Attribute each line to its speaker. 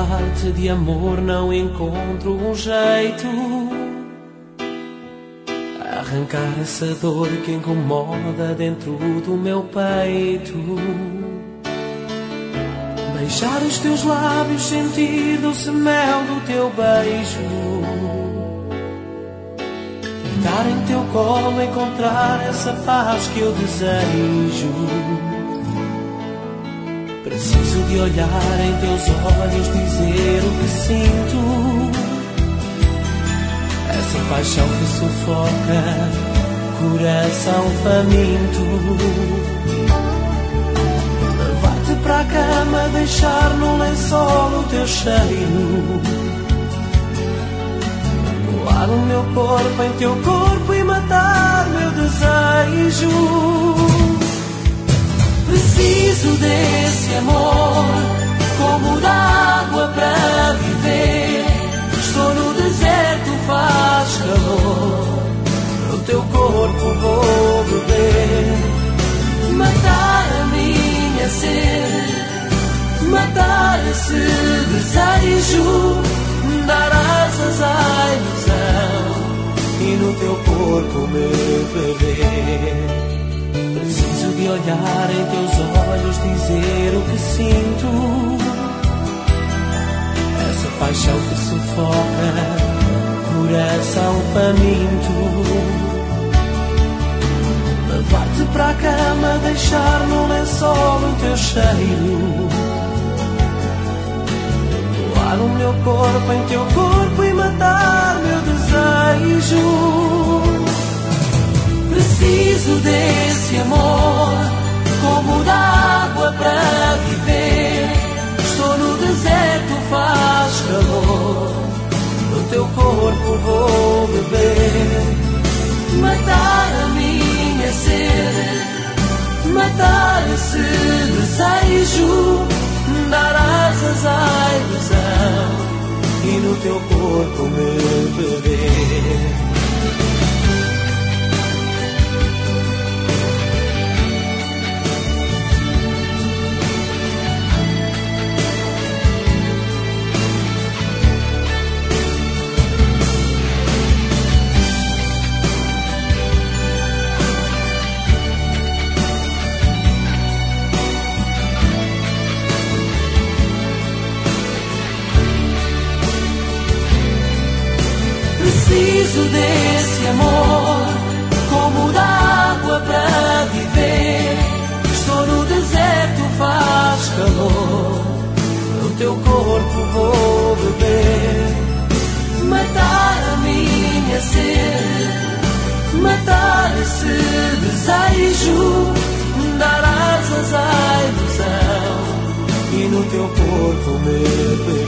Speaker 1: falar-te de amor não encontro um jeito. Arrancar essa dor que incomoda dentro do meu peito. Beijar os teus lábios, sentir doce mel do teu beijo. Deitar em teu colo, encontrar essa paz que eu desejo. Preciso de olhar em teus olhos, dizer o que sinto. Essa paixão que sufoca, coração faminto. Levar-te para a cama, deixar no lençol o teu cheiro. Colar o meu corpo em teu corpo e matar meu desejo. Preciso desse amor, como d'água para viver. Estou no deserto, faz calor, no teu corpo vou beber. Matar a minha sede, matar esse desejo. Dar asas à ilusão e no teu corpo me perder. Preciso de olhar em teus olhos, dizer o que sinto. Essa paixão que sufoca, coração faminto. Levar-te para a cama, deixar no lençol o teu cheiro. Colar o meu corpo em teu corpo e matar meu desejo. Preciso desse amor, como d'água para viver. Estou no deserto, faz calor, no teu corpo vou beber. Matar a minha sede, matar esse desejo. Dar asas à ilusão e no teu corpo me perder. Preciso desse amor, como d'água para viver. Estou no deserto, faz calor, no teu corpo vou beber. Matar a minha sede, matar esse desejo. Dar asas à ilusão e no teu corpo me perder.